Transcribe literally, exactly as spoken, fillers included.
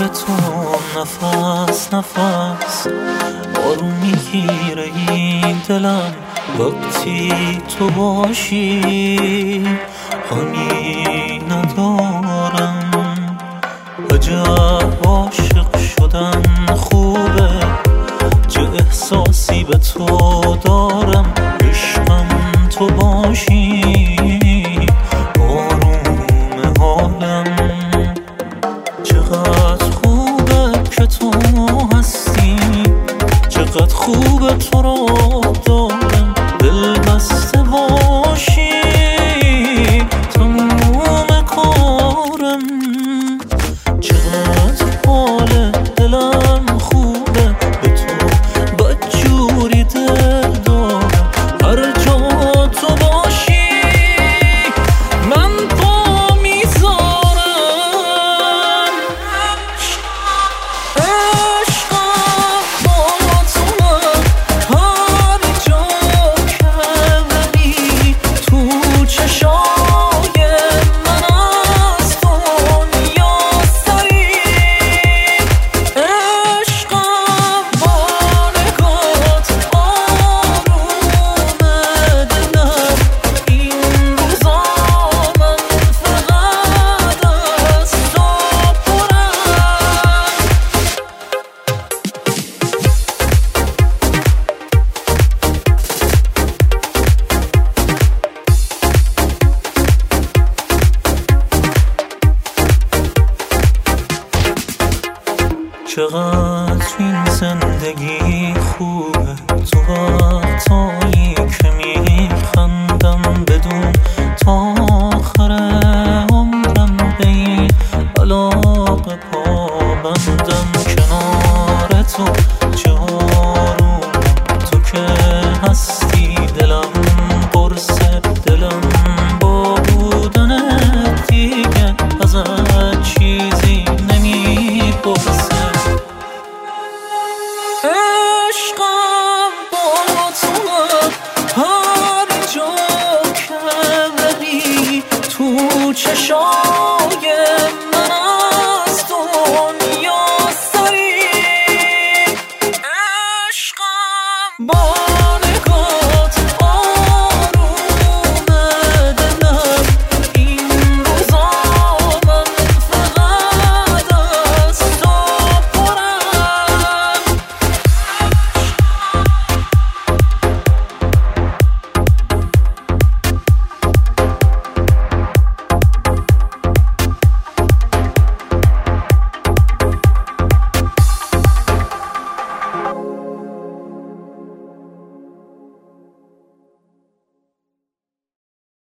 کنار تو نفس نفس آروم میگیره این دلم وقتی تو باشی. حالی ندارم عجب عاشق شدن خوبه، چه احساسی به تو دارم. عشقم تو باشی آروم حالم. چقدر خوبه که تو هستی، چقدر خوبه تو رو دارم. دل بسته باشی تموم کارم. چقدر حال دلم خوبه، به تو بدجوری دل دارم. هر جا تو باشی من پا میذارم. عشقم با تو هر جا که بری، تو چشای من از دنیا سری. عشقم با نگات آروم دلم. این روزا من فقط از تو پرم. چقدر این زندگی خوبه، تو وقتایی که میخندم بدون تا آخر عمرم به این علاقه پابندم. کنار تو چه آروم تو که هستی، دلم قرصه دلم با بودنت دیگه ازت چیزی نمیپرسه. عشقم با تو هر جا که بری، تو چشام